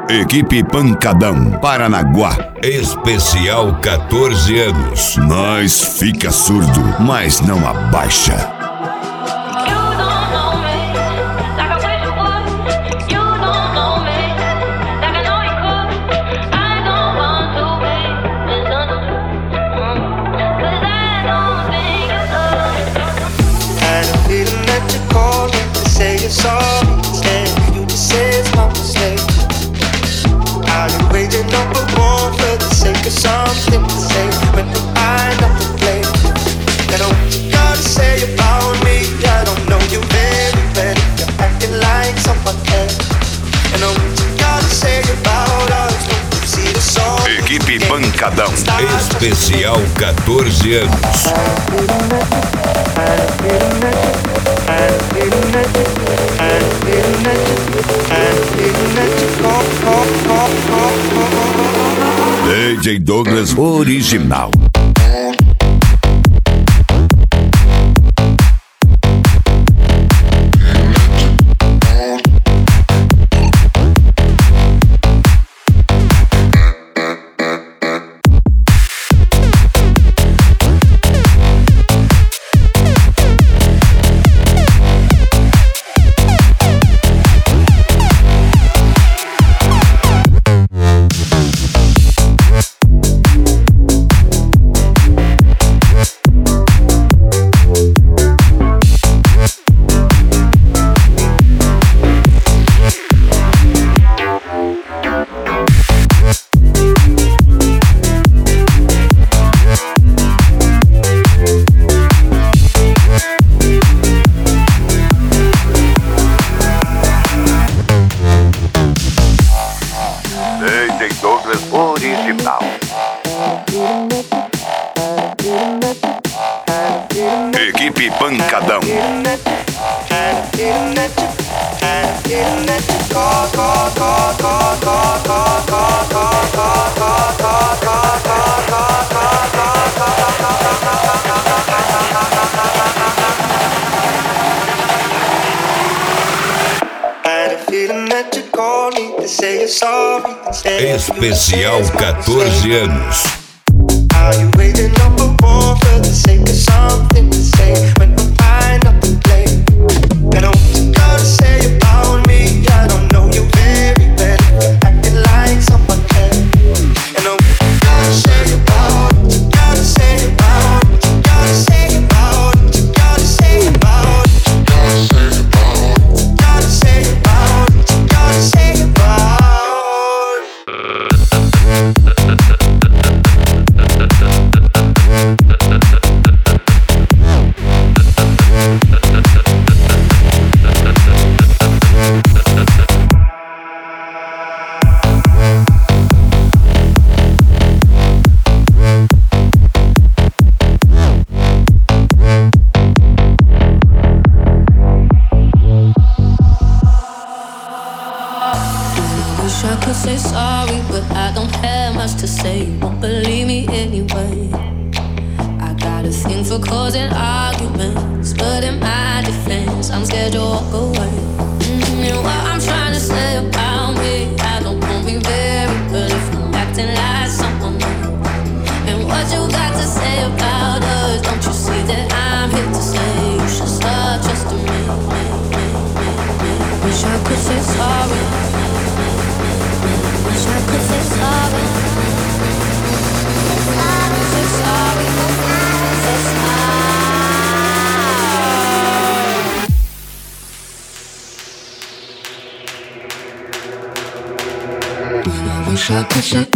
Equipe Pancadão, Paranaguá. Especial 14 anos. Nós fica surdo, mas não abaixa. Something to say when you find out the play. I know what you gotta say about me. I don't know you very well. You're acting like someone else. I know what you gotta say about us. Don't you see the song? Equipe Pancadão, especial 14 anos. DJ Douglas Original. Original. Equipe Pancadão. Especial 14 anos. Are you waiting up a war for the sake of something to say when we find out the play? I know what you gotta say about me. I don't know you very well. You're acting like someone else. I know what you gotta say about it. You gotta say about it. You gotta say about it. You gotta say about it. You gotta say about it. You gotta say about it. I could say sorry, but I don't have much to say. You won't believe me anyway. I got a thing for causing arguments, but in my defense, I'm scared to walk away. And what I'm trying to say about me, I don't want me very good if I'm acting like someone else. And what you got to say about us, don't you see that I'm here to say you should start trusting me. Wish I could say sorry. Wish I could say sorry. Say sorry. Say sorry. I wish I could say.